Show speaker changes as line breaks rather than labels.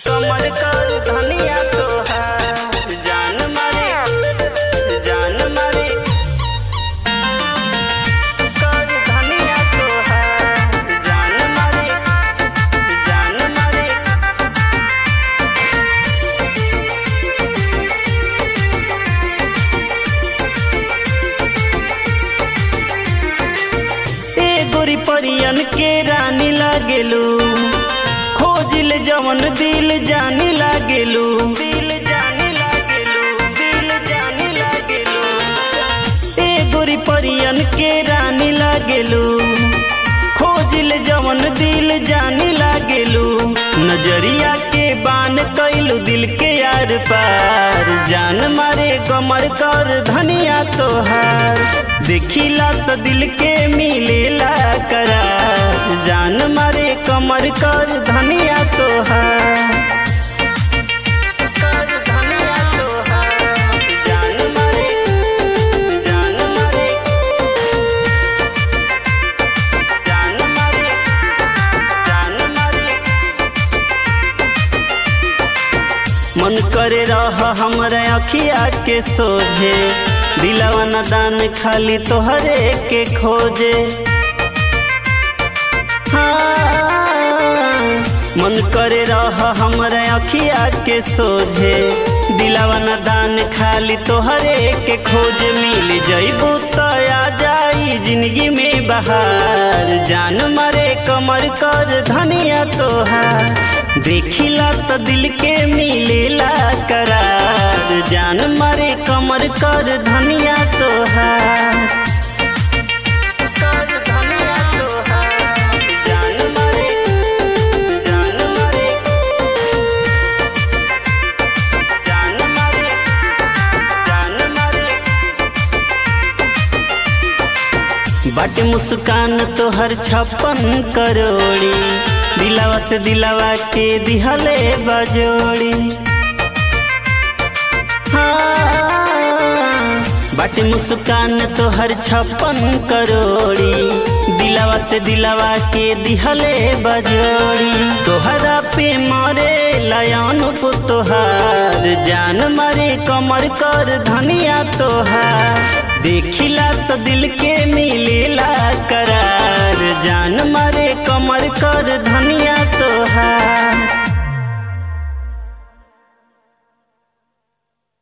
कमर कर धनिया तोहार जान मारे कर धनिया तोहार जान मारे ए गोरी परियन के रानी लागेलू खोजिल जवन दिल जानी लागेलू ए गोरी परियन के रानी लागेलू खोजिल जवन दिल जानी लागेलू नजरिया के बान कैलू दिल के यार पार जान मारे कमर कर धनिया तोहार देखिला तो दिल के मिलेला करार जान मारे कमर कर धनिया तोहार जान मारे मन करे रह हमरा अखिया के सोझे दिलवा न दान खाली तोहरे के खोजे हाँ मन करे रह हमरा अखिया के सोझे दिलवा न दान खाली तोहरे के खोजे मिल जइबू तो आ जाई जिंदगी में बहार जान मारे कमर कर धनिया तोहार देखिला तो दिल के मिलेला करार जान मारे कमर कर धनिया तोहार जान मारे बाटे मुस्कान तोहर 56 करोड़ी दिलावा से दिलावा के दिहले बजोड़ी हाँ बाटे मुस्कान तोहर 56 करोड़ी दिलावा से दिलावा के दिहले बजोड़ी तोहरा पे मारे लयान तोहार जान मारे कमर कर धनिया तोहार देखिला तो दिल के मिलेला करार जान मारे